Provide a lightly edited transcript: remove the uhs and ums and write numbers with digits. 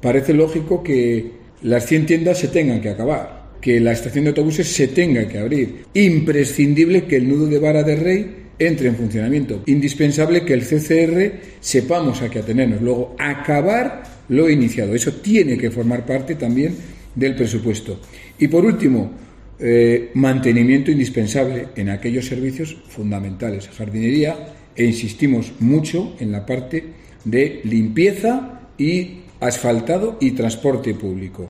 parece lógico que las 100 tiendas se tengan que acabar, que la estación de autobuses se tenga que abrir. Imprescindible que el nudo de Vara de Rey entre en funcionamiento. Indispensable que el CCR sepamos a qué atenernos. Luego, acabar lo iniciado. Eso tiene que formar parte también del presupuesto. Y por último, mantenimiento indispensable en aquellos servicios fundamentales. Jardinería, e insistimos mucho en la parte de limpieza y asfaltado y transporte público.